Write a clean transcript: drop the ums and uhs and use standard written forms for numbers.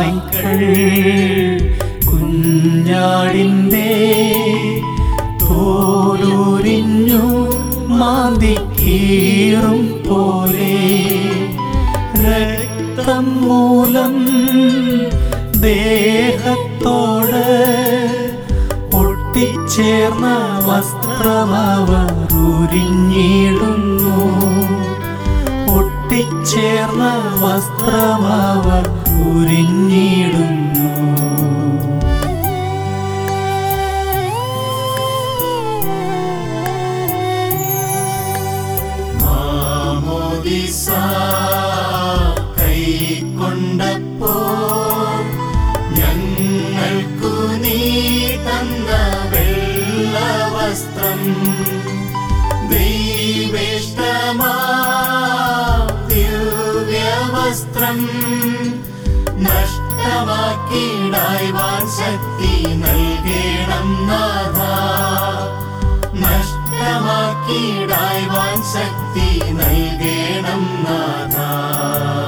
നായ്ക്കൾ കുഞ്ഞാടിൻ്റെ തോലുരിഞ്ഞു മാന്തിക്കീറും പോലെ രക്തം മൂലം ദേഹത്തോട് ഒട്ടിച്ചേർന്ന വസ്ത്രമവർ ഉരിഞ്ഞിടുന്നു. ഒട്ടിച്ചേർന്ന വസ്ത്രമവർ ഉരിഞ്ഞിടുന്നു. മാമോദീസ കൈക്കൊണ്ടപ്പോൾ ഞങ്ങൾക്കു നീ തന്ന വെള്ളവസ്ത്രം ദിവ്യവസ്ത്രം നഷ്ടമാക്കിയിടായ്വാൻ ശക്തി നൽകണം നാഥ. നഷ്ടമാക്കിയിടായ്വാൻ ശക്തി നൽകണം നാഥ.